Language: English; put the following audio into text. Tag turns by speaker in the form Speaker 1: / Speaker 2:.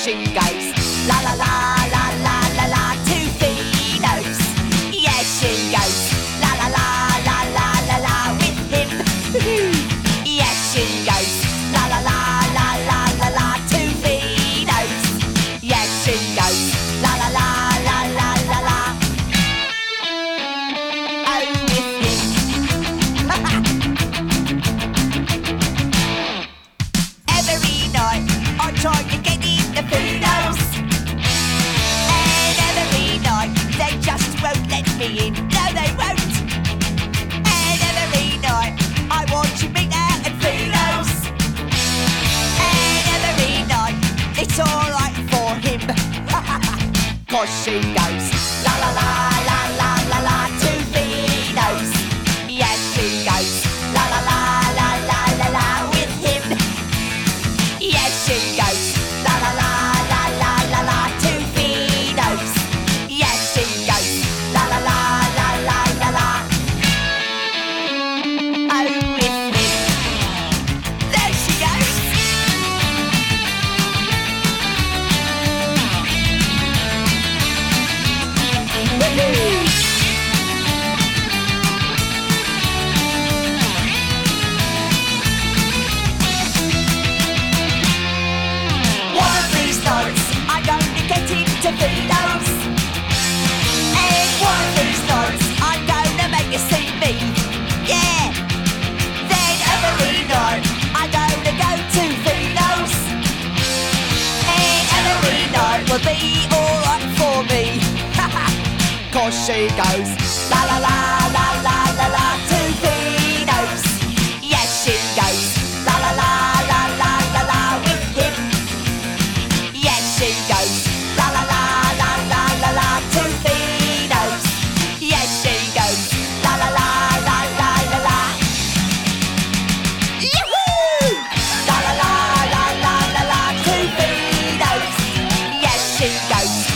Speaker 1: she goes la la la la la la la to Finos. Yeah, she goes la la la la la la la with him. Yeah, she goes la la la la la la la to Finos. Yeah, she goes la la la la la la la. Oh, with him. Every night I try to get in the Finos, and every night they just won't let me in. No, they won't. And every night I want to meet her at Finos, and every night it's alright for him. 'Cause she goes la la la la la la la to Finos. Yes, she goes la la la la la la la with him. Yes, she goes la la la la la la la to Finos. Yes, she goes la la la la la la la. Oh, with him. There she goes. Woohoo! One of these nights I'm going to get into Finos, and one of these nights I'm going to make you see me. Yeah. Then every night I'm going to go to Finos, and every night will be alright for me. 'Cause she goes la la la la la la la to Finos. Yes, she goes la la la la la la la with him. Yes, she goes la la la la la la la to Finos. Yes, she goes la la la la la la la. Yoo-hoo! La la la la la la la to Finos. Yes, she goes